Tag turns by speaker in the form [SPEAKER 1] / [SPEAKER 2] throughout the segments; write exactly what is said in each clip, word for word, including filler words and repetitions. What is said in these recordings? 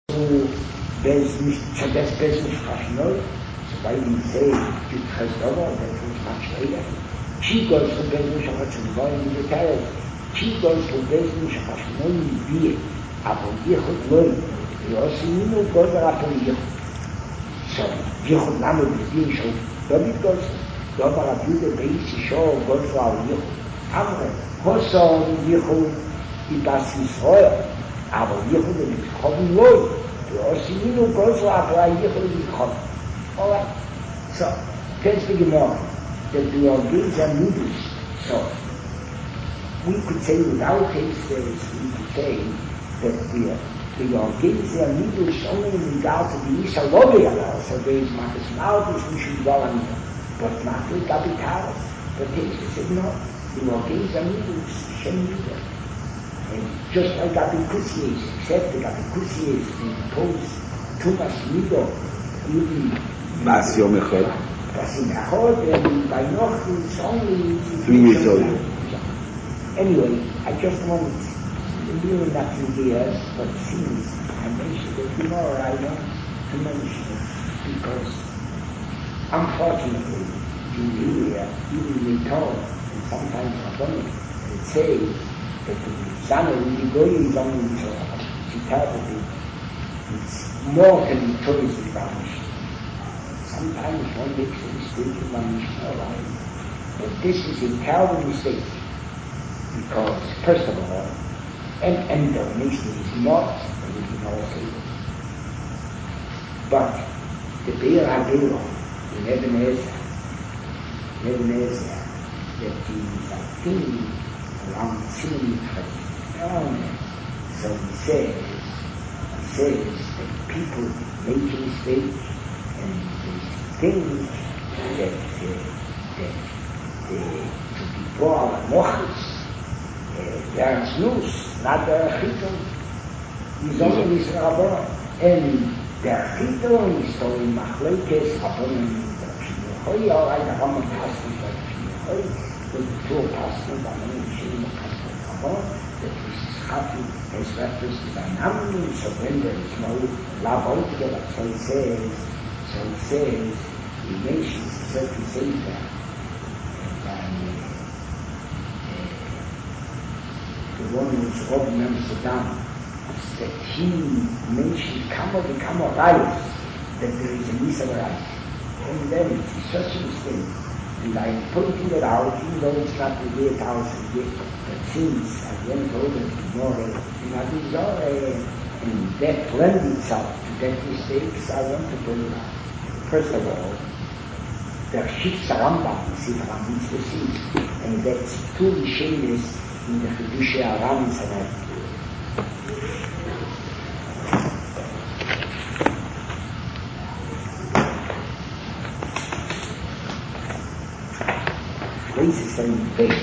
[SPEAKER 1] there's so that's business rational. So why we say you trust over that was much later. She goes to business what's involved in the details. She goes to business rational be aber yichud loy. Yosinu goes up on yichud. So yichud namu b'din shol. David goes Dobar Abude Beis Yisho goes to our yichud. Amre Hoson yichud ibas Yisrael. Aber yichud is chovin loy. Yosinu goes to our yichud is chovin. All right. So tells the Gemara that the organs are middles. So we could say without cases, we could say that the the organs are middles only in regard to the Isalogia. So there is Matas Malchus which should go on, but not with Gabitar. But cases said no, the organs are middles, Shem middle. And just like Gabikusies, except the Gabikusies impose too much middle, even
[SPEAKER 2] Mas Yom Echad.
[SPEAKER 1] Das in Echad, and by Noch it's only
[SPEAKER 2] three years old.
[SPEAKER 1] Anyway, I just wanted to do nothing here, but since I mentioned it tomorrow, I want to mention it because unfortunately, in India, even they told, and sometimes Rabbanim, it says that the Zana in the Goy is only Torah. It's more than the Torah is established. Sometimes one makes a mistake in one Mishnah, right? But this is a terrible mistake. Because, first of all, and, and the nation is not, and we can all say it. But the Be'er HaGelo in Ebenezer, in Ebenezer, that is, I think, around seventy-three. So he says, he says that people make a mistake and they think that, uh, that uh, to be born a mochus, der Snus, not der Chiton, is only Mishnah Rabbanon. And der Chiton is so in Machlekes Rabbanon in der Shemechoi, all right, the Rambam Paskin by the Shemechoi, but the two Paskin by the Shemechoi Paskin Rabbanon, that this is Chatin as reference to Dynamic, so when there is no love altogether, so he says, so he says, he mentions a certain Sefer, and the one who's Rob Amsterdam, that he mentioned Kamo the Kamo Rice, that there is a Misa Rice. And then it's such a mistake. And I'm pointing it out, even though it's not the eight thousand yet, but since I went over to More in Adizore, and that lends itself to that mistakes, I want to bring it out. First of all, der Shitz Rambam, Sifra Mitzvah, and that's two shameless in the Kedusha Aram Sanet. This is the base.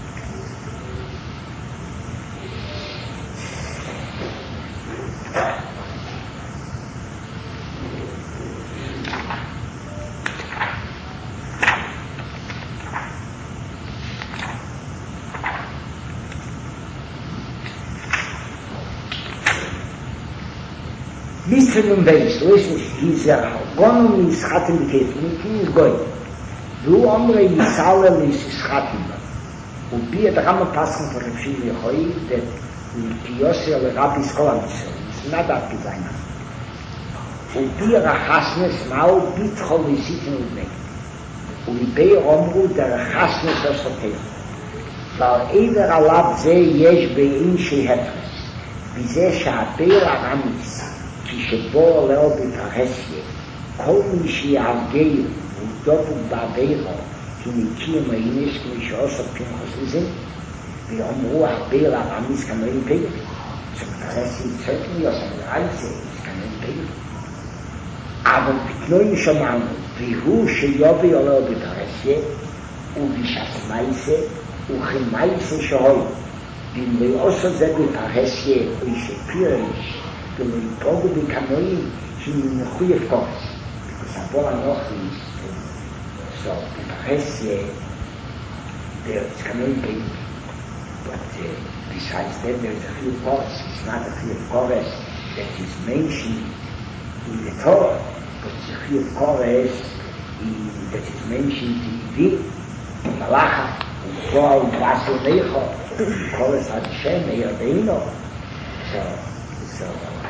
[SPEAKER 1] Mister Base, listen, he's a one is Chatim B'Ketim, he is going. Du Omre Yisrael is Chatim. Und Bia der Rambam Paschen for Rav Shimon Yochai, that Piyosi al Rabbi Skolam Yisrael, it's not that designer. Und Bia Rachasnes Mau Bitchol Yisitin Udnei. Und Bia Omru der Rachasnes Osotei. Weil Eider Alab Ze Yesh Be'in Shehefres. Bize Sha'abir Aramis. כשבו עליו בפרסיה, כל מי שיעגל ודובו בעבירו, כי מכיר מעינש כמו שעושה פנחס לזה, ואומרו הרבה לרמיס כמרים פגל. So Parassi certainly also the Reise is kein Pegel. Aber Peknoim Shomanu, והוא שיובי עולו בפרסיה, ובשעת מייסה, וכמייסה שוי, ואם לא עושה זה בפרסיה, ושפירש, ולא יפוגו בכמוים, שנמחו יפקורס. Because Abba Anochi is, so בפרסיה, there's כמוים פגל. But uh, besides that, there's a few chorus. It's not a few chorus. that is mentioned in the Torah, but Zechir Kores that is mentioned in the Malacha, U'Kol Vasu Necho, Kores Hashem Eirbeino. So, so,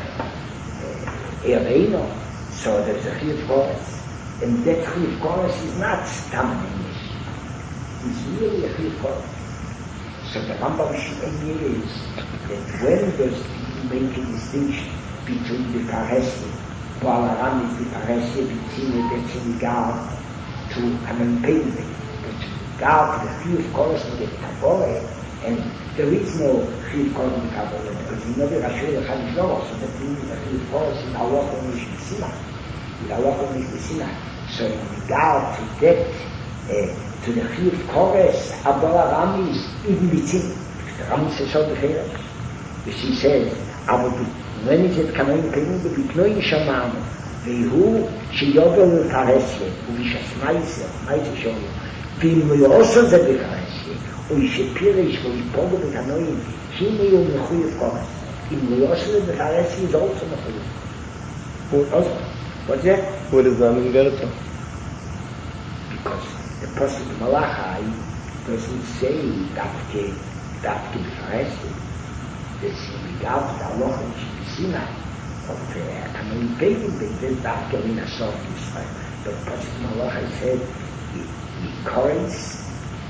[SPEAKER 1] uh, Eirbeino. So there's a Zechir Kores, and that Zechir Kores is not Stam in English. It's really a Zechir Kores. So the Rambam Shmuel is that when does he make a distinction between the Parhesya, while Aram is the Parhesya, between that's in regard to an unpayment, but in regard to the Chiyuv Koros in the Kabbalah, and there is no Chiyuv Koros in the Kabbalah, because in Novi Rashul Echad Shlomo, so that means the Chiyuv Koros in Allah and Mish B'Sinai, in Allah and Mish B'Sinai. So in regard to that, uh, to the Chiyuv Koros, Abdullah Ram is even between. The Ram says so the Chiyuv. She says, אבל when is it coming to be knowing shaman והוא שיובר לפרסיה ובשסמייסה מייסה שומר ואם הוא עושה זה בפרסיה הוא ישפירש ויפוגו בתנועים הנה הוא מחויב קורס אם הוא עושה זה בפרסיה זה also מחויב what's that?
[SPEAKER 3] What does that mean, Gerta?
[SPEAKER 1] Because the person in Malachai doesn't say dafke dafke בפרסיה this in regard to the Allah and Shibisina of Kamei Pegin, they did that in a song in Israel. But Pasuk Malach said, the currents,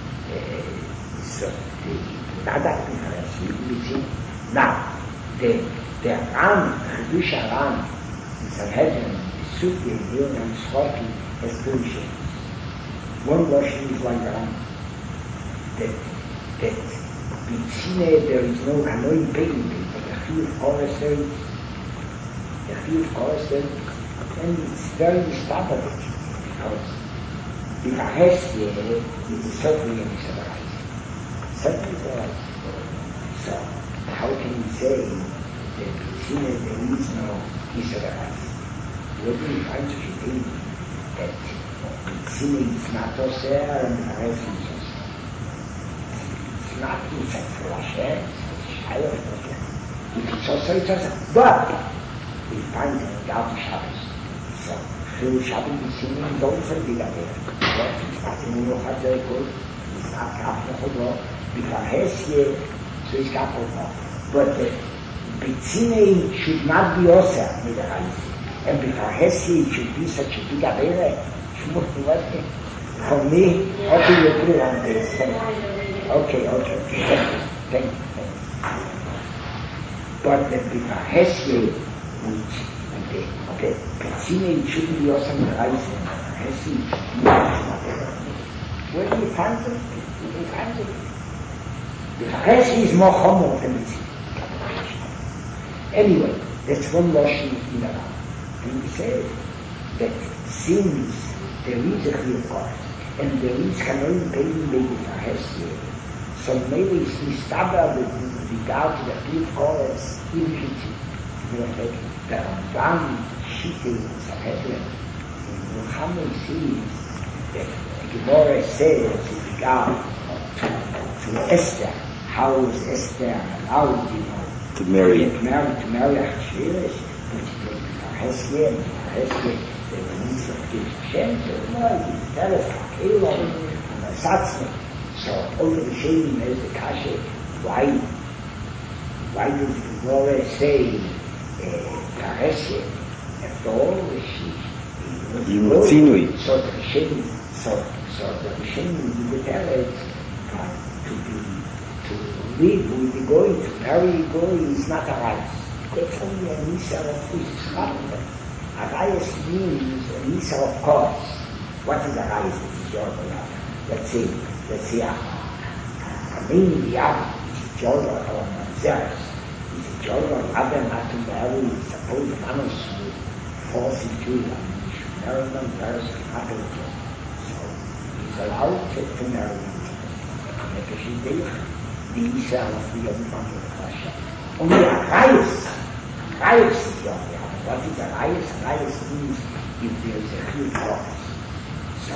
[SPEAKER 1] so the Nadak difference, you see. Now, the the Ram, Chedush Aram, the Sanhedrin, the Suki, the Yom and Schoki, has two shades. One version is like Ram, that, that in Sinai there is no Hanoi Pegin, but the Chiyuv Koros there is, the Chiyuv Koros there, and it's very established, because the Parhesya is certainly an Israelite. Certainly Israelite. So, how can you say that in Sinai there is no Israelite? Where do you find such a thing that in Sinai is not Osir and the Parhesya is Osir? Not in fact for Hashem, it's higher than Hashem. If it's also, it's also. But we find it in Gaudi Shabbos. So, through Shabbos the singing is also a big idea. It's not in Uruchat Zerikot, it's not Kaf Nechodot, the Parhesya, so it's Kaf Nechodot. But the B'tzinei should not be Osir, with the Haisi. And the Parhesya should be such a big idea. For me, how do you put it on this? Okay, okay, okay. Thank you, thank you. But the Parhesya, which the the B'tzinei shouldn't be also in the Haisi, and the Parhesya should be where do you find it? Where do you find it? The Parhesya is more homo than the B'tzinei. Anyway, that's one Lashon in the Ram. And he said that since there is a Chiyuv Koros, and there is Hanoi Pegin by the Parhesya, so maybe it's mistabah with regard to the Chiyuv Koros implicit. The Ramban Shite in Sanhedrin, in Muhammad sees that the Gemara says in regard to, to Esther, how was Esther allowed, you know,
[SPEAKER 2] to marry,
[SPEAKER 1] to get married to marry Achashverosh, but it was the Parhesya, and the Parhesya, they were means of giving Hashem, so no, you tell us, Kakelo, and Asatzme. So, all the shame is the Kasha, why, why does the Gemara say, Parhesya, after all, she was going, so the shame, so, so the shame in the Teretz, to be, to live with the goy, to marry a goy is not a rice. That's only a Nisa of Israel. A rice means a Nisa of course. What is a rice? This is your God. Let's say, let's say, a main diab is your God or Manzeres. Is it your God rather not to marry? Suppose the Manos would force him to, and he should marry Manzeres and not a job. So he's allowed to, to marry Manzeres. Make a shidduch. The Isa of the Yom Hashem. Only a Rayus, Rayus is Yom Hashem. What is a Rayus? Rayus means if there is a Chiyuv Koros. So,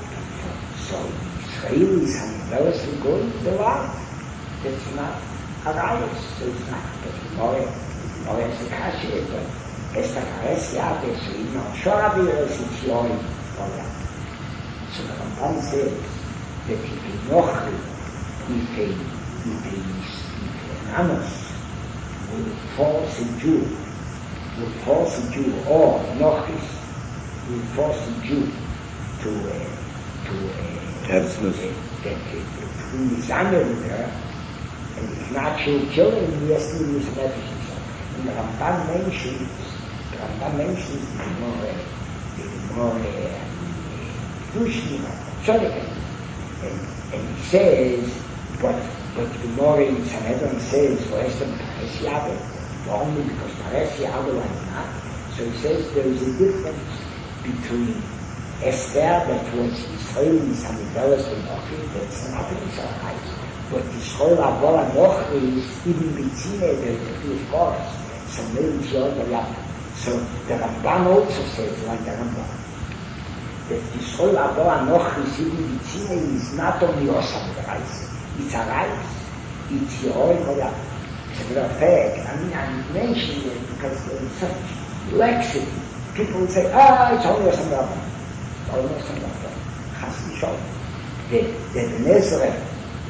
[SPEAKER 1] so Israelis and those who go into the land, that's not a Rayus, so it's not. But the Gemara, or as the Kashi, but as the Karesia, they say, no, Shorabi is its joy. So the Ramban says that if a Nochri, if a, if a, if an Amos will force a Jew, will force a Jew, or Nochris will force a Jew to, uh, to, uh,
[SPEAKER 2] Absolutely.
[SPEAKER 1] that to be examined with her, and if not, she'll kill him, he has to use a medicine. And the Ramban mentions, the Ramban mentions the Gemara, the Gemara, Dushima, Tzodek, and, and he says, but, but the Gemara in Sanhedrin says, for Esther Pares Yabe, only because Pares Yabe was not. So he says there is a difference between Esther that was Israelis and Midalas and Nochri, that's not in Israel. But Yisrael Avola Nochri is even B'tzine, there is a few scholars. So maybe it's your Yab. So the Ramban also says, like the Ramban, that Yisrael Avola Nochri is even B'tzine is not only Osam the rice, it's a rice, it's your Yab. As a matter of fact, I mean, I'm mentioning it because there's such laxity. People will say, ah, it's only Osam Rabban. Only Osam Rabban. Chas Yishol. The, the Nezreh,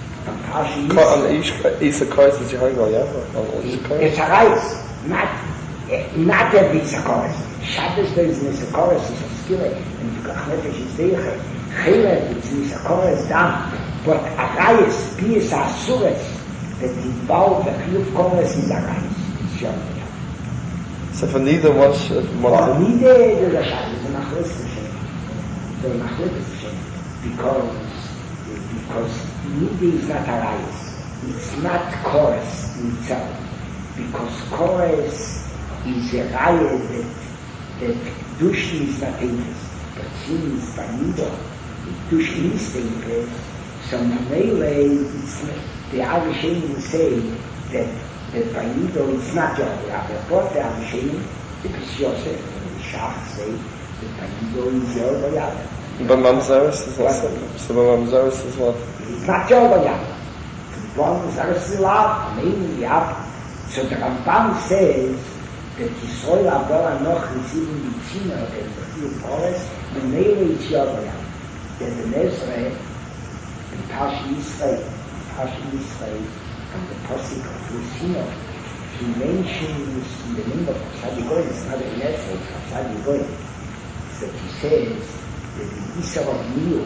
[SPEAKER 3] Isa Kores is Jehovah, yeah?
[SPEAKER 1] It's a rice, not, not every Isa Kores. Shabbos there is an Isa Kores, it's a skillet, and Pikuach Nefesh is Deiche. Chilek, it's an Isa Kores dam. But a rice, Bias Asures, that involve the Chiyuv Kores is a rice. It's your name.
[SPEAKER 3] So for neither one, one
[SPEAKER 1] or neither is a Shabbos, it's a Machlis Hashem. The Machlis Hashem. Because Because Nidi is not a rice. It's not chorus in itself. Because chorus is a riot that, that Dushni is not dangerous. But since Banido, Dushni is dangerous, so Mamele, it's not, the Avishanim say that, that Banido is not your Rabbi. But the Avishanim, the Pish Yosef and the Shach say that Banido is your Rabbi.
[SPEAKER 3] But Mamzeris is also, so Mamzeris is what?
[SPEAKER 1] It's not Jehovah Yahweh. Mamzeris is love, meaning Yahweh. So the Ramban says that Yisrael Avola Noch receiving the Tzina and the few Kores, the Meile is Jehovah Yahweh. That the Nezreh, in Pashi Yisrael, Pashi Yisrael, and the Posik of Lucino, he mentions in the name of Sadi Goyen, it's not a Nezreh, it's Sadi Goyen, that he says, that the Isser of Niyot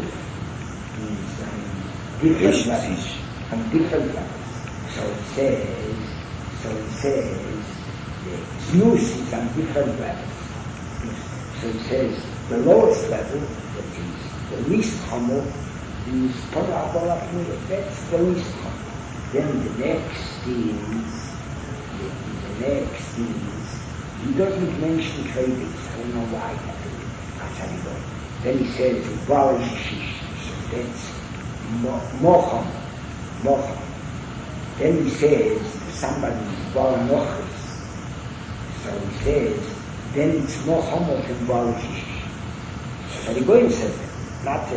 [SPEAKER 1] is um, different levels, on different levels. So it says, so it says, the Znus is on different levels. So it says, the lowest level, that is the least humble, is Parabol Apniyot, that's the least humble. Then the next is, the, the next is, he doesn't mention Krebis, I don't know why, that's how he goes. Then he says, Valish Shish, so that's Mocham, Mocham. Then he says, somebody is Valanochis. So he says, then it's Mocham of him Valish Shish. So the Goyen says that, not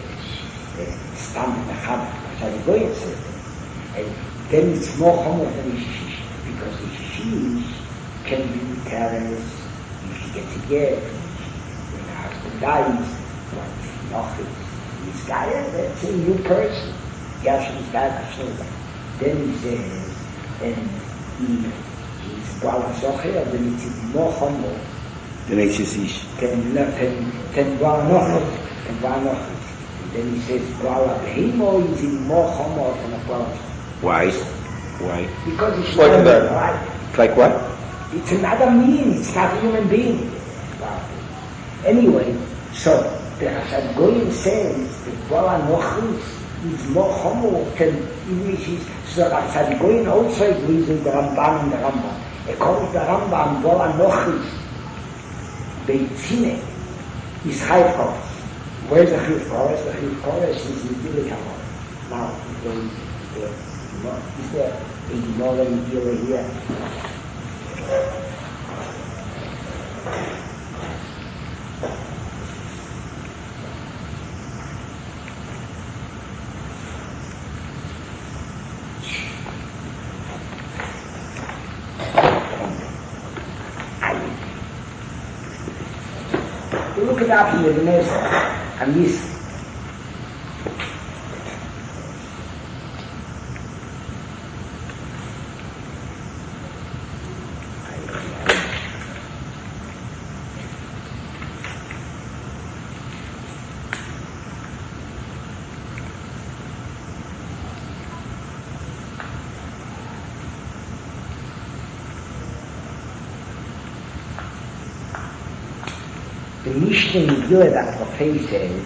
[SPEAKER 1] a stamp in the Chabad, so the Goyen says that. And then it's Mocham of him Shish, because the Shish can be terrorists, if she gets a gift, when her husband dies, but Nochis, this guy, that's a new person. Yashin's guy, then he says, and he, he's Bala Socher, then it's Mochamo.
[SPEAKER 2] Then it's his ish.
[SPEAKER 1] Then, then Bala Nochis, and Bala Nochis. And then he says, Bala Behimo is in Mochamo from a Bala.
[SPEAKER 2] Why? Why?
[SPEAKER 1] Because it's
[SPEAKER 3] like
[SPEAKER 1] not
[SPEAKER 3] that.
[SPEAKER 1] right.
[SPEAKER 2] Like what?
[SPEAKER 1] It's another meaning, it's not a human being. Anyway, so the Hashad Goyen says that Bala Nochis is more homo than English is. So the Hashad Goyen also agrees with the Ramban and the Rambam. According to the Rambam, Bala Nochis, Beitzine, is Chayv Kores. Where's the Chayv Kores? The Chayv Kores is Nidili Kamor. Now, there is, is there a Gemara Nidili here? look it up in the Gemara and listen. The Mishnah Megillah that Prophet says,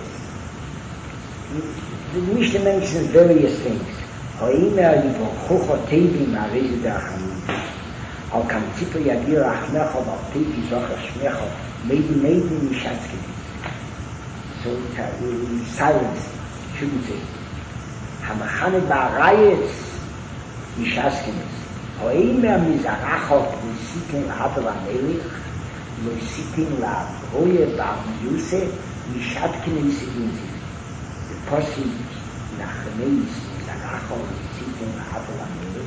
[SPEAKER 1] the Mishnah mentions various things. Ho'ima yivorchucho tevim ha'rezi derachamim. Al kan tzipor yagir achnecho v'al tevi zocher shmecho meidi meidi mishatzkenis. So it's silence, shouldn't say. Hamachane ba'arayes mishatzkenis. Ho'ima mizarachot v'sitin l'hadav ha'melech lo sitting la roye ba yuse ni shat kines in the person nach neis zaracho sitting la hafla mele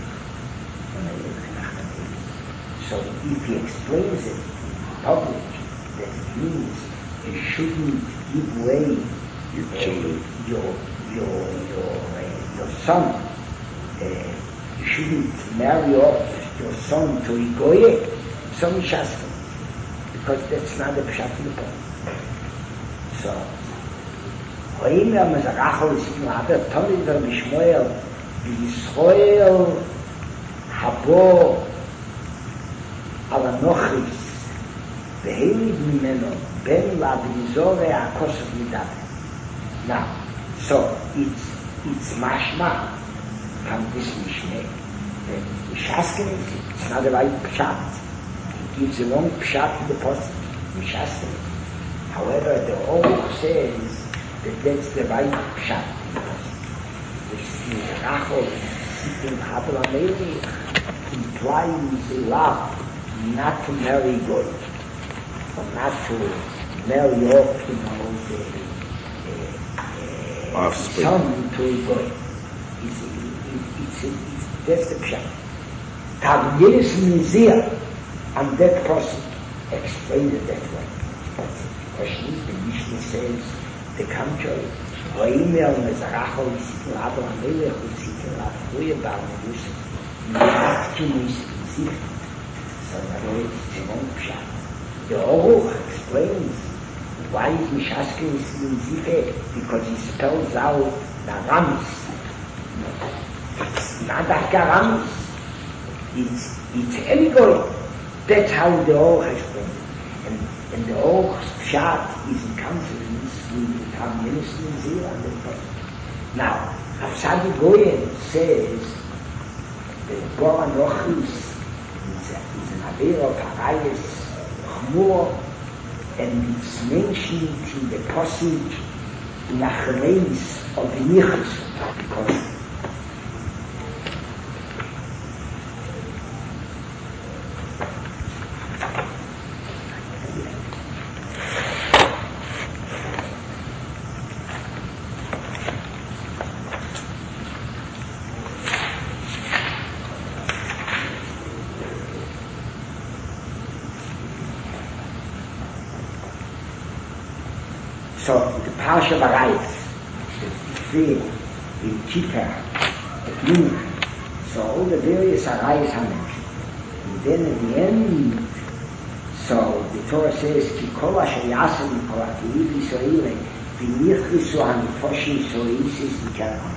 [SPEAKER 1] so if he explains it in public that it means you shouldn't give away your children, your your your uh, your son uh, you shouldn't marry off your son to a goye so mishaskin because that's not the pshat in the point. So, Ho'im ya mezaracho l'sitin l'haber Tomid ver Bishmoel v'Yisroel habo al anochis v'helid mimeno ben la'avizore ha'kosov midaber. Now, so it's it's mashma from this Mishneh that Mishaskenis, it's not the right pshat. Gives a long pshat in the post, Mishaskenis. However, the Oruch says that that's the right pshat in the post. This Mizrachol, sitting Hadal HaMelech, implies a love not to marry God, or not to marry off, you know, the uh, uh, son to a God. It's, it, it's, it's, that's the pshat. Tavyelis Mizir, and that person explained it that way. But the question is, the Mishnah says the contrary. Ho'imel mezaracho l'sitin l'hadav ha'melech l'sitin l'hadav ha'melech l'sitin l'hadav. So in other words, it's a long pshat. The Oruch explains why is Mishaskenis in Zife, because he spells out the Ramis. It's not that Ramis. It's it's any goy. That's how the Oruch explains it. And, and the Oruch's pshat is in consonance with the Tavyelis Mizir and the person. Now, Hafsadi Goyen says that Bor Anochis is, is an Aver of Harayes Chmur, and it's mentioned in the passage Nachameis of the Nichus, because so the Parsha Barayis, the Tifir, the Kippur, the Nun, so all the various Arayis are mentioned. And then at the end, so the Torah says, Ki kol asher yasem kol ha'ki'iv Yisrael v'nichrisu ha'nefoshim so'isis v'kerachon.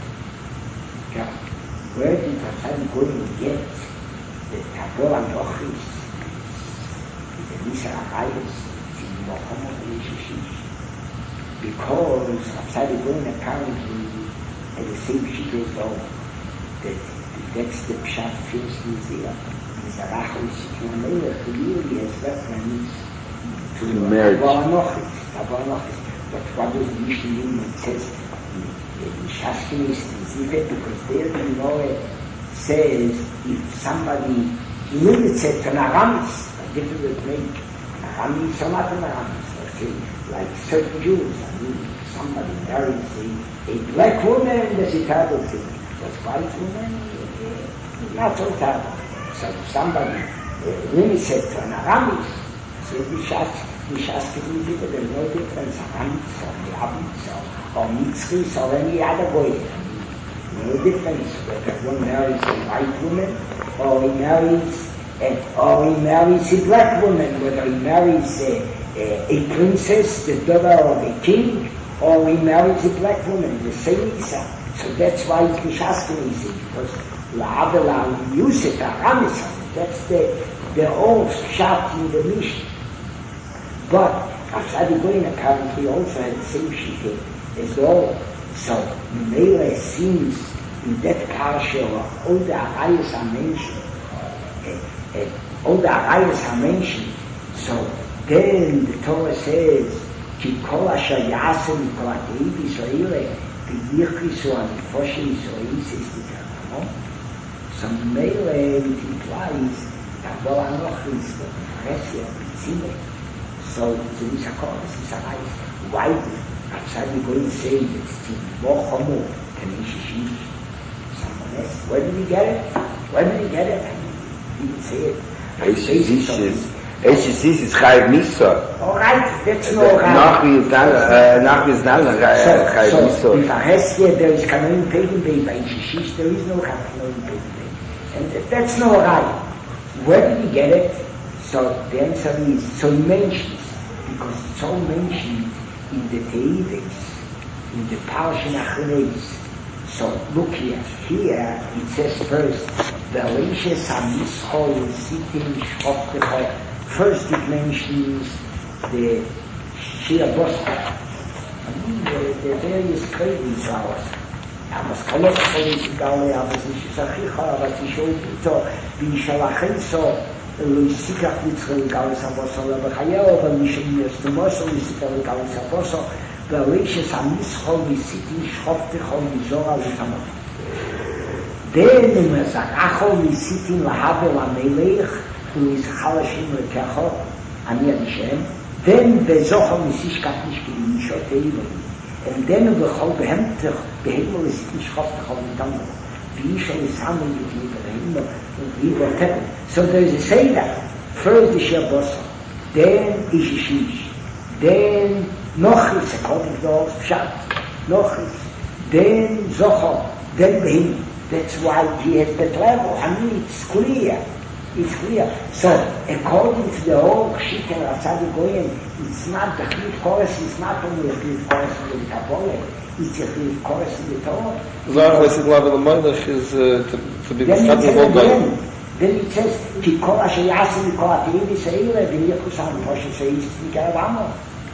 [SPEAKER 1] Where did Hafsadi Goyen get the Tabor Anochis, the Nisa Arayis, in Mohammed Yeshishish? Because Hafsadi Goyen apparently had the same sheet as well, that that's the pshat first Mizir. Mizaracho l'sitin l'melech really has reference to Tabor Anochis, Tabor Anochis. But what does the Mishnah mean when it says Mishaskenis and Zivet? Because there the Gemara says if somebody, you know it says an Aramis, a different name, an Aramis or not an Aramis. Okay, like certain Jews, I mean, somebody marries a, a black woman, that's a terrible thing. But white woman, not so terrible. So if somebody uh, limits it to an Aramis, So the Shas, the Shas can be there, there's no difference. Hamitz or Yabitz or Mitzris or any other way. No difference whether one marries a white woman or he marries a, or he marries a black woman, whether he marries a, a, a princess, the daughter of a king, or he marries a black woman, the same Isa. So that's why it's Mishaskin Isa, because La'adala Yusuf Aramisam, that's the the old shot in the Mishnah. But Afsadi Goyin apparently also had the same shita as the old. So Mele seems in that parsha of all the arayas are mentioned, uh, uh, all the arayas are mentioned. So then the Torah says, Ki kol asher yasem kol atei b'Yisrael v'yichrisu anifoshei Yisrael says the Torah. So Mele it implies that well anoch is the Pharisee of B'tzimah. So the Yisakos is arayas. Why did outside we go and say it's Tivochomu, Tanishish, someone else? Where did he get it? Where did he get it? He didn't say it.
[SPEAKER 2] Eshes is Chayiv Misa.
[SPEAKER 1] All right, that's no right.
[SPEAKER 2] Nach wie es dann, nach wie es dann, Chayiv Misa.
[SPEAKER 1] So, if I has here, there is Kanoim Pegin Bay, by Eshes, there is no Kanoim Pegin Bay. And that's no right. Where did he get it? So the answer is, so he mentions, because it's all mentioned in the Te'ides, in the Parsha Nachanes. So look here, here it says first, Ve'leishes ha'mischol sitim shchoftecha. First it mentions the Shia Bosra. I mean the, the various craving flowers. Aber es kann nicht so egal, aber es ist Sachicha, aber es ist auch so, wie ich schon so, Luisika Mitzvah Galis Abosol, aber Chayel, aber nicht in der Stumosol, Luisika Galis Abosol, Ve'leishes ha'mischol sitim shchoftecha mizora l'tamot. Then הוא מזק, אחו ניסיתים להבל המלך, הוא יזכה לשם לקחו, אני אדישם, then בזוכו ניסישקת נשקי אישות אלוהים, and then בכל בהמתך, בהמו לסיתים שחופתך ולתמות, ואישו לסענו יתים בהמו, ובריבותיו. So there is a say that, first the Shabbosa, then Ishishish, then Nochis, according to the old Pshat, Nochis, then Zocho, then Behim. That's why he has that level. I mean, it's clear. It's clear. So, according to the whole Shita and Ratzadi Goyen, it's not the Chiv Chorus, it's not only a Chiv Chorus in the Kabbalah, it's a Chiv Chorus in the Torah.
[SPEAKER 3] Zach, this is Lavan Amalek is uh, to, to be Mitzvah of God.
[SPEAKER 1] Then it says, Ki kol asher yasim mikol atei b'Yisrael v'yichus ha'nefoshim she'is mikol Adamo.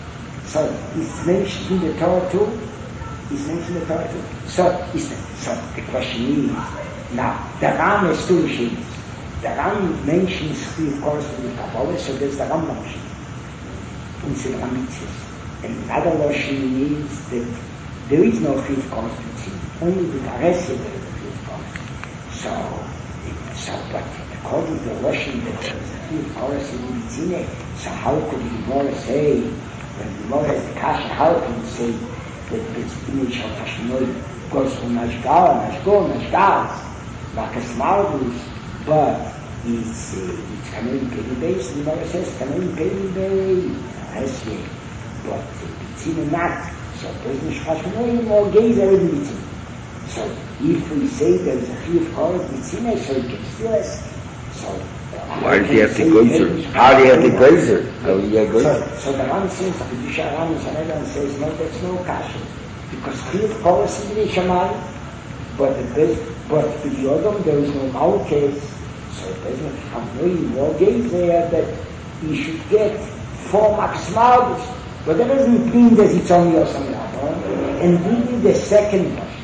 [SPEAKER 1] So, it's mentioned in the Torah too. It's mentioned in the Torah too. So, it's the, so the question is, now, the Ram is two machines. The Ram mentions three courses in the Kabbalah, so there's the Ram Lashon. It's the Ramitzis. And another Lashon is that there is no fifth course between. Only the Taresia there is a fifth course. So, so, but according to the Lashon that there is a fifth course in between, so how could the Gemara say, when the Gemara has the Kasha, how can you say that it's image of Hashanoi goes from Nashgal, Nashgol, Nashgals, Makas Mardus, but it's, uh, it's Kanoim Peri Beis, the Gemara says, Kanoim Peri Beis, Hesye, but it's in a not, so there's Nish Hashanoi, or Gezer in Bitzin. So, if we say there's a few cars Bitzin, so you can still ask, so,
[SPEAKER 2] why do you have the Gezer? How do you have the Gezer? How do you have Gezer?
[SPEAKER 1] So, so the Ram says, the Kedusha Ram is another says, no, that's no Kasha. Because clear policy in the Shammai, but the best, but in the Odom there is no Malkes, so it doesn't have no more games there that you should get four Max Malkes. But that doesn't mean that it's only Osam Rabban. And even the second Lush,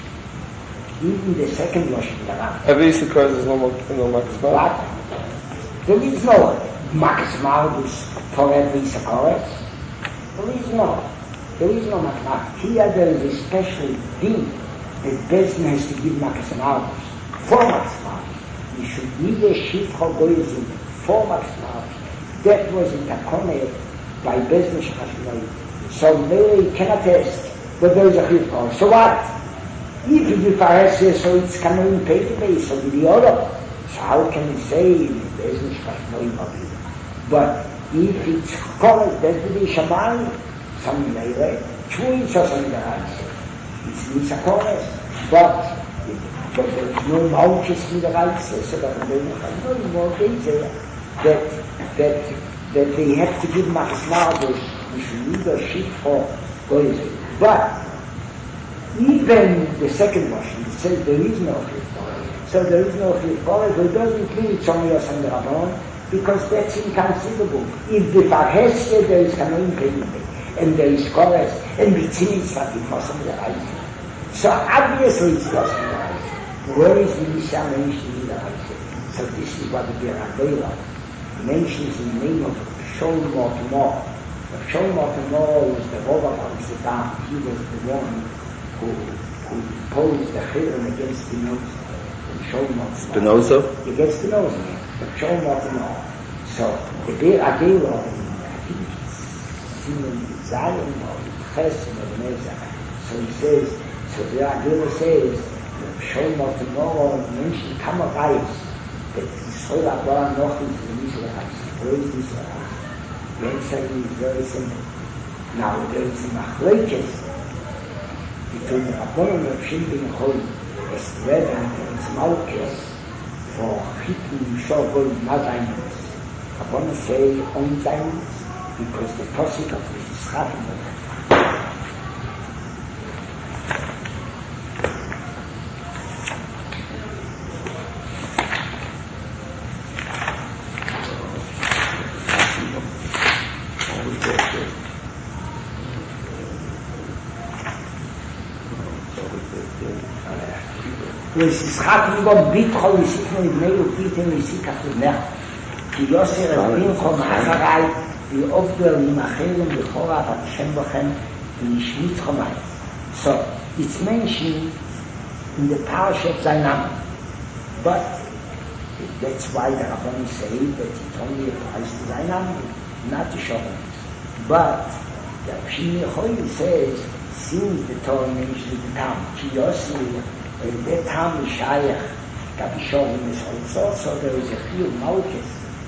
[SPEAKER 1] even the every Lush in the Ram.
[SPEAKER 3] Every Yisakos is no, no Max Malkes.
[SPEAKER 1] There is no Max Malkes for every Yisakos. There is no. There is no Makas. Here there is a special thing that Bezin has to give Makas Malkus. Four Makas Malkus. You should need a sheep for Goyzim. Four Makas Malkus. That was in Takone by Bezin Shechashinoi. So Mele cannot ask, but there is a sheep for. So what? If you do Pharisee, so it's coming in paper base, so with the other. So how can you say Bezin Shechashinoi Mabila? But if it's called that the Shaman, some later, choice or some Reise. It's Nisakores, but but there's no Malchus in the Reise, so that they no more days that that that they have to give Machsnados, which leadership for Goyze. But even the second version, it says there is no Chiyuv. So there is no Chiyuv, but it doesn't mean it's only us and the Rabbanon, because that's inconceivable. If the Farheshe, there is Kanaim Peyume, and there is Kores, and Bitzinis, that it was on the Reise. So obviously it's was on the Reise. Where is the Nisha Mensch in the Reise? So this is what the Rabbeinu mentions in the name of Sholem Otomo. Sholem Otomo was the Rova Amsterdam. He was the one who, who opposed the Chirem against Spinoza.
[SPEAKER 2] Spinoza?
[SPEAKER 1] Against Spinoza, yeah. Sholem Otomo. So the Rabbeinu, I think it's Simon Zion or Chesed or Mezach. So he says, so the Rabbeinu says, Sholem Otomo mentioned Kamarayis, that Yisrael Abba noch is the Israelites. Where is Israelites? The answer is very simple. Now there is a machlekes between the Rabbanon of Shem ben Chol, as Rebbe and his Malkes, for Chitun Shogol Mazaynis. Rabbanon say Onzaynis, because the Tosik of this is Chafim. Es hat über Bitchol ist nicht nur mehr und bitte nicht sich auf der Nacht. Die Josser bin von Hazarai, die Obdel im Achel und die Chora hat Shem Bochem und die Schmitz Chomai. So, it's mentioned in the Parashat Zainam, but that's why the Rabbanim say that it only applies to Zainam, not to Shorim. But the Pshimi Choy says, since the Torah mentions the Tam, Ki Yossi, and that time is Shayach, Gabi Shorim is also, so there is a few Malkes.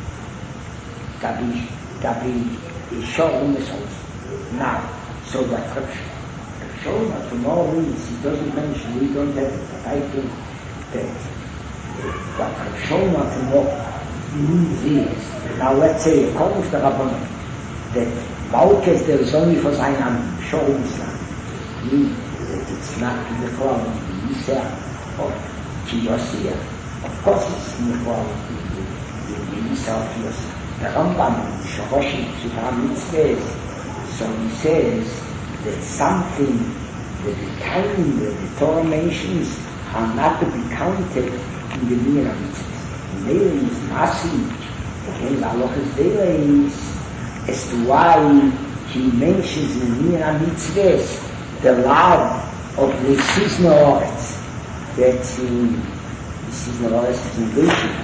[SPEAKER 1] Gabi, Gabi Shorim is also. Now, so what Shorim tomorrow means, he doesn't mention, we don't have it, but I think that what Shorim tomorrow means is, now let's say, according to the Rabbanon, that Malkes there is only for Zainam, Shorim is not. Means that it's not in the Quran, in the Yisrael, or Kiyosiyah. Of course it's in the Quran, in the Yisrael Kiyosiyah. The Rambam, the Shoroshim, Psutam Mitzvahs, so he says that something that the time that the Torah mentions are not to be counted in the Nira Mitzvahs. The Nira is massive, again, the Alochas Dela is as to why he mentions in the Nira Mitzvahs the love of the seasonal oretz. That's in the seasonal oretz is in Goshen.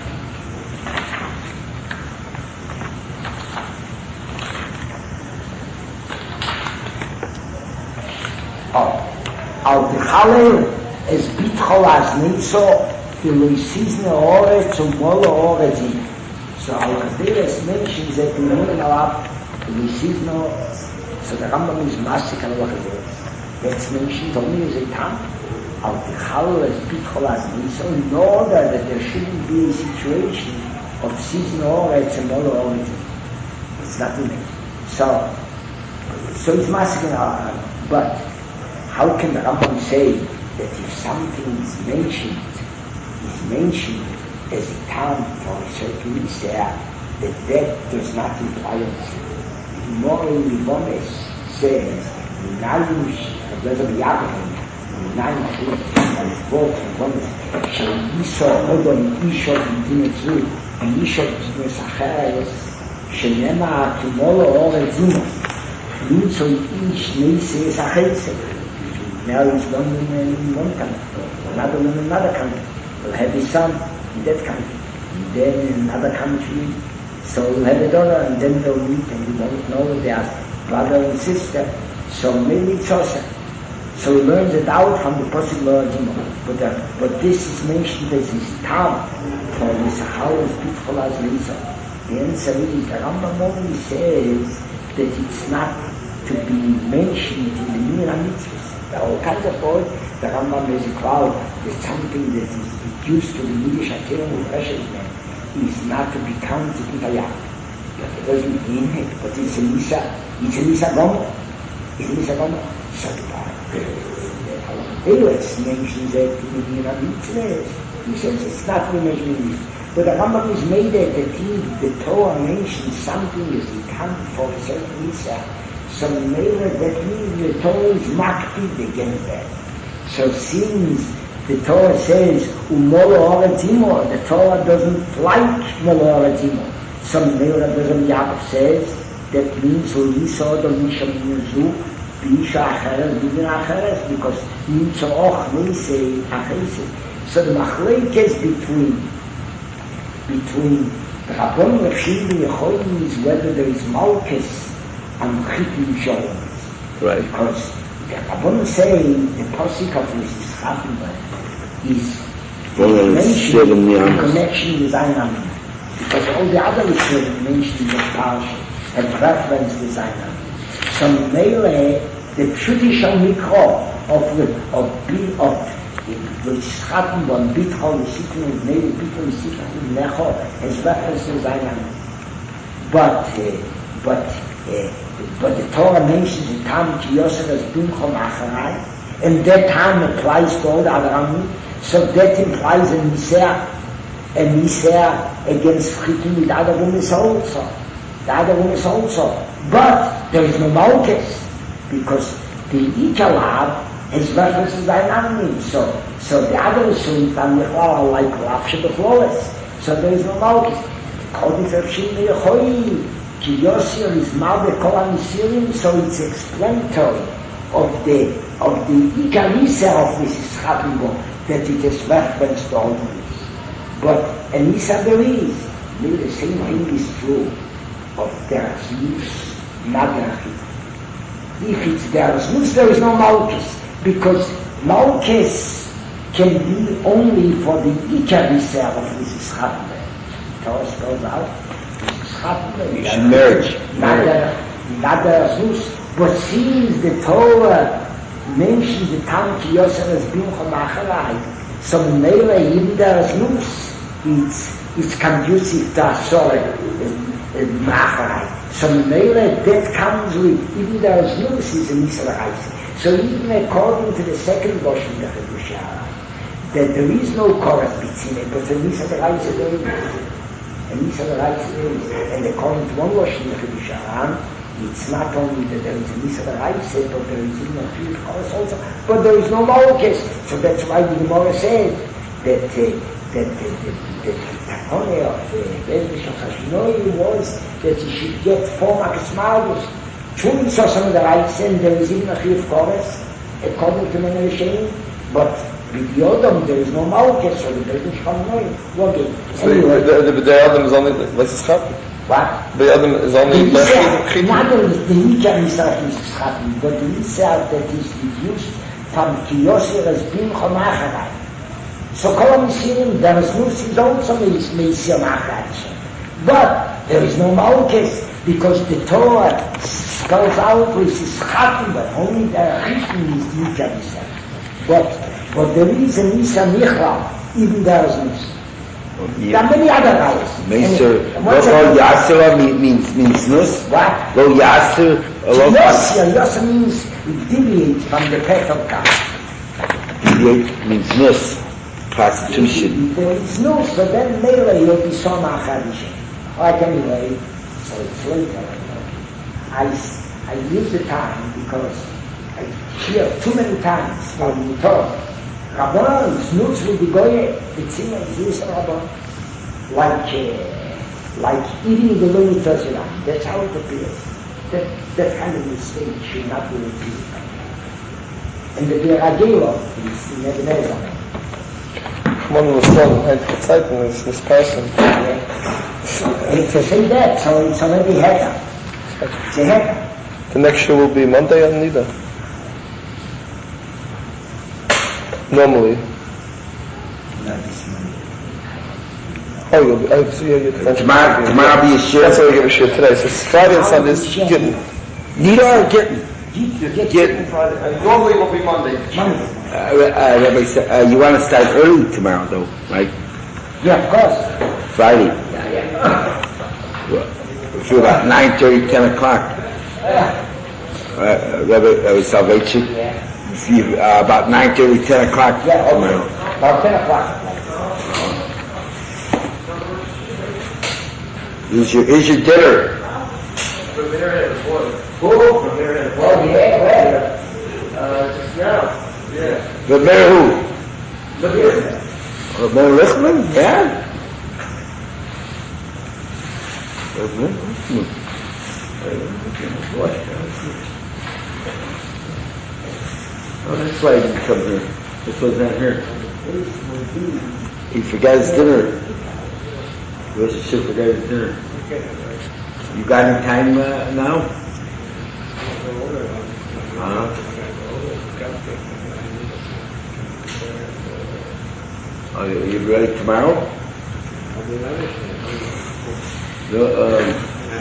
[SPEAKER 1] Oh, al Bechalel es bitchol as nitzo the seasonal oretz and molo oretz in. So al Kaderes mentions that in the love the seasonal oretz. So the Rambam is massive and al Kaderes. That's mentioned only as a time. Al Tichal as Bitchol as Niso, in order that there shouldn't be a situation of seasonal oretz and molo oretz. It's not in it. So, so it's massive. But how can the Rambam say that if something is mentioned, is mentioned as a time for a certain Yisrael, that that does not imply on it? The Gemara in Yivomes says, Nalush, there's a Yaakov, Nalush, is both Yivomes, Sheisha, Odom, Isha, Dinetzu, and Isha, Dinetzacheres, Shenema, Tomorrow, or Zinos. Means on each Nese is a Chetze. If he marries one woman in one country, another woman in another country, will have his son in that country, and then in another country, so we'll have a daughter, and then they'll meet, and we don't know if they are brother and sister. So maybe it's also. So he learns it out from the possible origin. But uh, but this is mentioned as his tam for this house Bitchol as Lisa. The answer is, the Rambam only says that it's not to be mentioned in the Minyan HaMitzvahs. There are all kinds of thoughts. The Rambam is a cloud. There's something that is reduced to the Yiddish term of Reshesman is not to be counted in the Yad. But it doesn't mean it, but it's a Nisa, it's a Nisa Gomer. It's a Nisa Gomer. So the Eretz mentions that in the Minyan HaMitzvahs. He says it's not to be mentioned. But the Rambam is made that the, the Torah mentions something as he comes for a certain Nisa. So that means the Torah is makpid against that. So since the Torah says umolo oretimo, the Torah doesn't like molo oretimo. So doesn't Yaakov says that means uliso do misham yuzu bisha acheres b'din acheres because nitzo och neisei achese. So the machlekes between between the Rabbon Rashidi Yecholim is whether there is malchus and chitim shalom.
[SPEAKER 2] Right.
[SPEAKER 1] Because the Rabbon say the posik of this Chatim is
[SPEAKER 2] well,
[SPEAKER 1] mentioned in connection with Zainam. Because all the other Israelim mentioned in the Parsha have reference to Zainam. So Mele, the Pshuti Shal Mikro of of of of which Chatim von Bitchol Yisitun and Mele Bitchol Yisitun in Lecho has reference to Zainam. But uh, but uh, but the Torah mentions the Tam Ki Yosef as Bimchom Acharai, and that time applies to all the other Amim. So that implies a Nisea, a Nisea against Chitim with other women also. The other women also. But there is no Malchus, because the Ikalab has reference to Zainamim. So, so the other Sunnah are like Rav Shebechloles. So there is no Malchus. According to Rav Shimon Yechoyi, Ki Yosef is Malbe Kol HaNisirim, so it's explanatory of the of the Ikarisa of Missus Chatimbo, that it is reference to all this. But an Isa there is, the same thing is true of Derazmus, Nadrachit. If it's Derazmus, there is no Malchus, because Malchus can be only for the Ikarisa of Missus Chatimbo. Torah spells out, Missus Chatimbo.
[SPEAKER 2] You should merge.
[SPEAKER 1] Nadrachit. But since the Torah mentions the Tam Ki Yosef as Bimchom Acharai, so Mele Yimda Znus, it's it's conducive to Asore Acharai. So Mele that comes with Yimda Znus is an Israelite. So even according to the second version of the Chedush, that there is no Korach B'tzimeh, but an Israelite there is. An Israelite there is. And according to one version of the Chedush, it's not only that there is a Nisa Raisa, but there is even a few Choros also, but there is no Malchus. So that's why the Gemara said that uh, that the Takone of Bezrish of Hashinoi was that he should get four Makas Malchus. Truly saw some of the Raisa, and there is even a few Choros, according to many Rishonim, but with the Odom there is no Malchus, so the Bezrish of Hashinoi will get.
[SPEAKER 3] So anyway, the, the, the Adam is only, what's his Chappen?
[SPEAKER 1] What?
[SPEAKER 3] The Adam is only
[SPEAKER 1] the Nisa, not only the Nika Nisa of Missus Chappen, but the Nisa that is reduced from Ki Yosef as Bimchom Acharai. So Kol HaNisirim, there is no is also Meisir Acharai. But there is no Malchus, because the Torah spells out with Missus Chappen, but only the Chitim is Nika Nisa. But, but there is a Nisa Nichra, even there is Nisa. There are many other ayahs.
[SPEAKER 2] Mister Lo Yasser means means nus.
[SPEAKER 1] What?
[SPEAKER 2] Lo Yasser.
[SPEAKER 1] Yosser, Yosser means deviate from the path of God.
[SPEAKER 2] Deviate means nus, prostitution.
[SPEAKER 1] There is nus, but then later you'll be some achadishim. Like anyway, so it's later. I I use the time because I hear too many times from the Torah. Rabbon is nuts with the goye, the tzimah is this Rabbon, like, uh, like eating the Luni Tazirah. That's how it appears. That, that kind of mistake should not be repeated. And the Biragelo is Nebuchadnezzar.
[SPEAKER 3] One was done, and the Zeiten is this person.
[SPEAKER 1] And to say that, so it's already Heta. It's a Heta.
[SPEAKER 3] The next show will be Monday on Nida. Normally.
[SPEAKER 1] Not this Monday.
[SPEAKER 3] Oh, you'll be, I see you.
[SPEAKER 2] Tomorrow, tomorrow be a shir.
[SPEAKER 3] That's why we give a shir today. So it's Friday and Sunday is Gittin.
[SPEAKER 2] Nida or Gittin?
[SPEAKER 3] Gittin. Friday. And normally it will be Monday.
[SPEAKER 1] Monday.
[SPEAKER 2] Uh, uh, Rabbi, uh, you want to start early tomorrow, though, right?
[SPEAKER 1] Yeah, of course.
[SPEAKER 2] Friday.
[SPEAKER 1] Yeah, yeah.
[SPEAKER 2] Well, for about nine thirty, ten o'clock.
[SPEAKER 1] Yeah.
[SPEAKER 2] Uh, Rabbi, Rabbi Salvation.
[SPEAKER 1] Yeah.
[SPEAKER 2] See, uh, about nine thirty, ten o'clock
[SPEAKER 1] Yeah,
[SPEAKER 2] tomorrow.
[SPEAKER 1] okay. About ten o'clock.
[SPEAKER 2] Is your, is your dinner?
[SPEAKER 3] From there at the board.
[SPEAKER 1] Who?
[SPEAKER 3] From there at the
[SPEAKER 1] Oh, yeah, where?
[SPEAKER 3] Uh, just now. Yeah.
[SPEAKER 2] The mayor who?
[SPEAKER 3] Look at it.
[SPEAKER 2] The mayor Lichtman? Yeah. The mayor Lichtman. Boy. Oh, that's why he didn't come here. This was not here. He forgot his dinner. He was should forgot his dinner. You got any time uh, now? Uh-huh. Are you, are you ready tomorrow? No, um,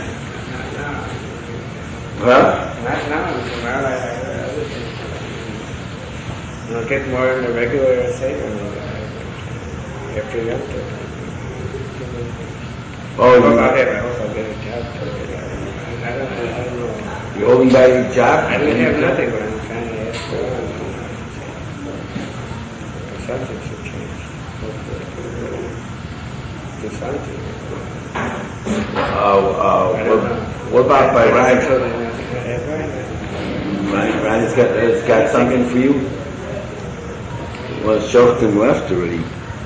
[SPEAKER 2] huh?
[SPEAKER 4] Not now, tomorrow I have other things. I'll get more in the regular segment after that.
[SPEAKER 2] Oh,
[SPEAKER 4] I hope
[SPEAKER 2] you,
[SPEAKER 4] I'll get, I hope I'll get a job. I don't, I don't know.
[SPEAKER 2] you're holding by your job?
[SPEAKER 4] I don't have nothing, but I'm trying to ask for something should change. Hopefully. Do something.
[SPEAKER 2] Oh, uh,
[SPEAKER 4] I don't
[SPEAKER 2] what,
[SPEAKER 4] know.
[SPEAKER 2] what about by Ryan?
[SPEAKER 4] Ryan?
[SPEAKER 2] Ryan, Ryan's got, has got something for you? Well, Shoftim left already.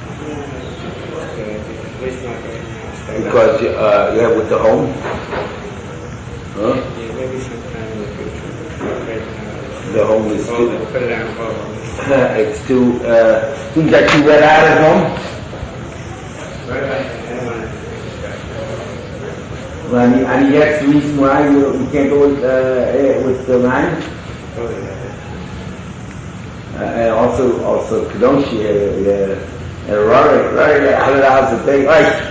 [SPEAKER 2] Because, uh, yeah, with the home? Huh?
[SPEAKER 4] Yeah, maybe sometime in the future. Right now.
[SPEAKER 2] The home is
[SPEAKER 4] Hold
[SPEAKER 2] too,
[SPEAKER 4] it, put it on hold.
[SPEAKER 2] it's too, uh, things got too wet out at home?
[SPEAKER 4] Right, I don't want to.
[SPEAKER 2] Well, and, and that's the reason why you, you can't go with, uh, with the Ryan?
[SPEAKER 4] Oh, yeah.
[SPEAKER 2] Uh, and also, also Kedoshi, uh, uh, uh, Rory, Rory, a hundred dollars a day, right?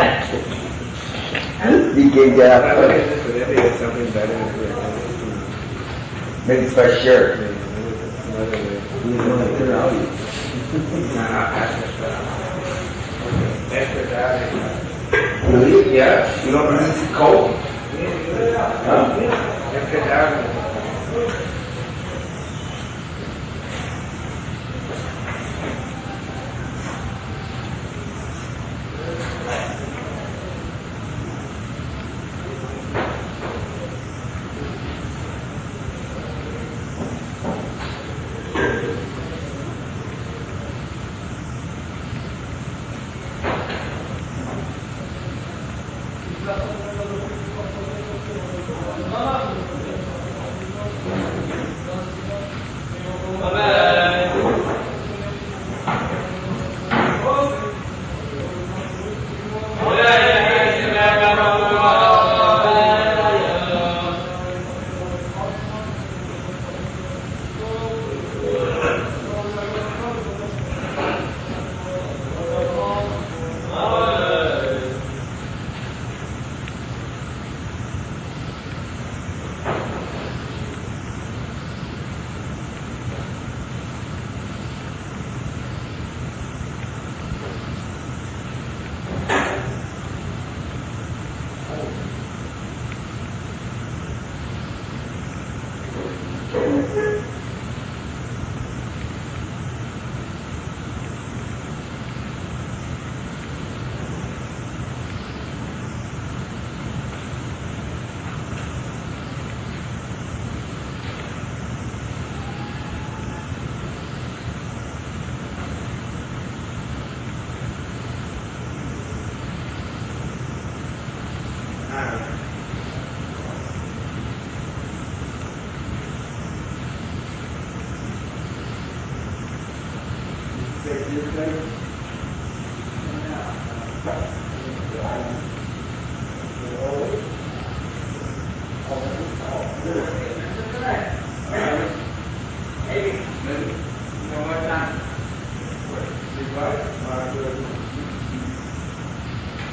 [SPEAKER 2] You can't get
[SPEAKER 4] I
[SPEAKER 2] out.
[SPEAKER 4] look at this, whatever you have something better to do.
[SPEAKER 2] Maybe it's my shirt.
[SPEAKER 4] Another way.
[SPEAKER 2] You want to turn out.
[SPEAKER 4] After that,
[SPEAKER 2] Really? Yeah. You don't resist the cold? Huh?
[SPEAKER 4] after that,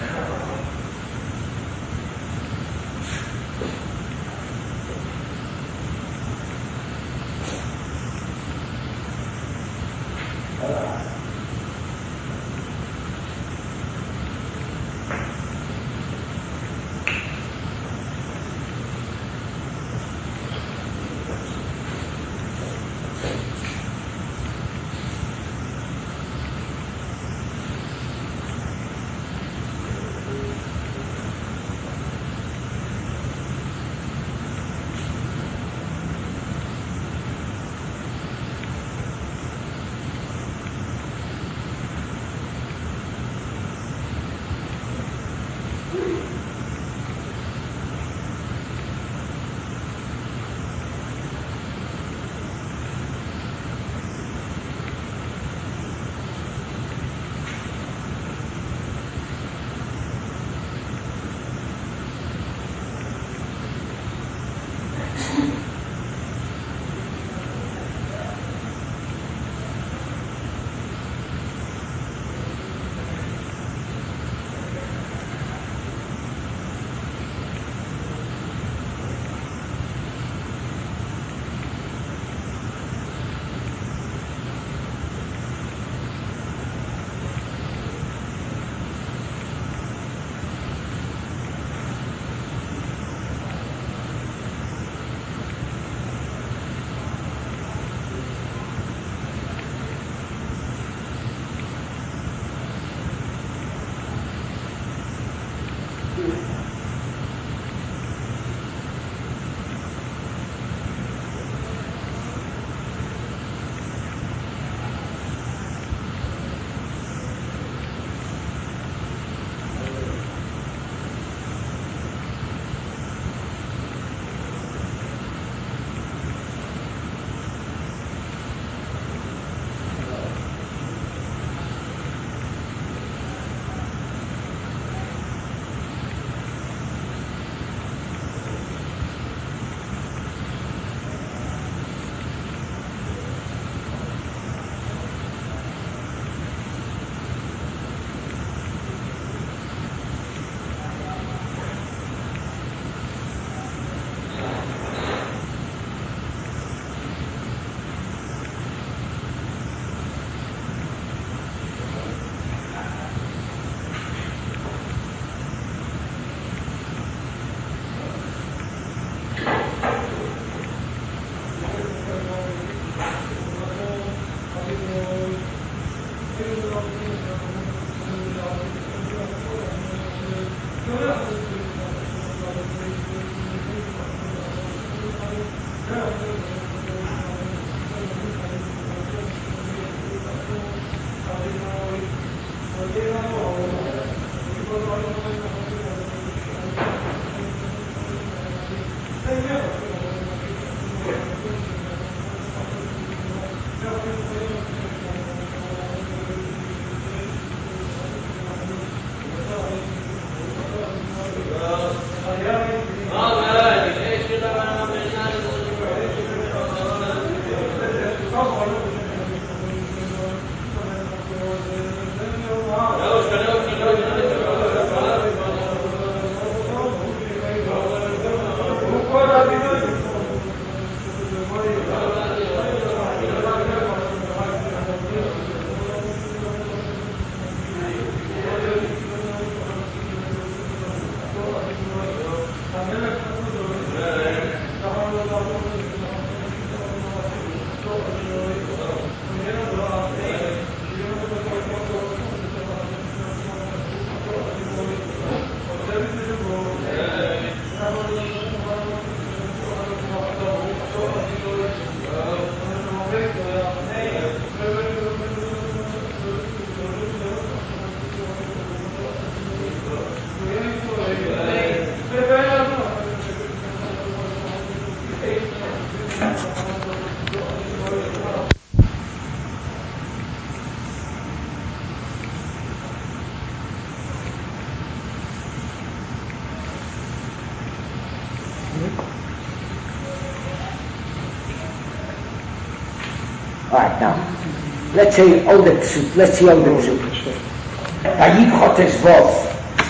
[SPEAKER 1] Alright, now, let's say Odek Psut, let's see Odek Psut. Vayikot es Vov.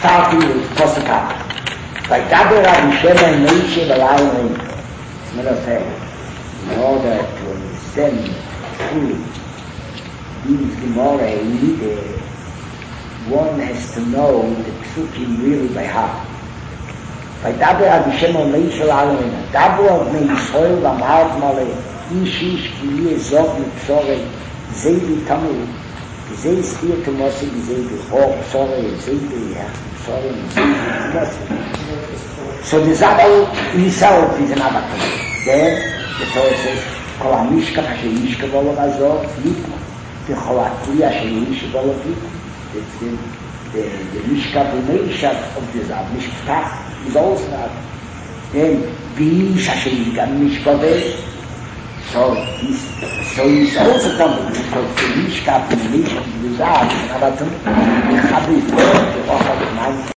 [SPEAKER 1] starting with Posakab. By Dabra Hashem and Moshe B'Layim, it's not a fact. In order to understand fully these Gemara, one has to know the Psukim really by heart. By Dabra Hashem and Moshe B'Layim, Dabra B'nei Yisrael V'Amart Maleh, Ish Ish Ki Yeh Zog Mitzoreh, Zei V'Tamur, Zei Stir Tomosik, Zei V'Chor, Psoreh, Zei V'Yach, Psoreh, Zei V'Tomosik. So the Zabal himself is an Abakim. There, the Torah says, Kol HaMishkach Asher Yishka Bolo Azor, Yitma. The Kol HaKli Asher Yishka Bolo Yitma. It's the, the, the Mishkach, the Meishach of the Zabal. Mishkach is also that. Then, Vish Asher Yishka Mishkach. So he's, so he's also coming, because the Mishkach, the Meishach of the Zabal is an Abakim. The Chabit, the Ochad, the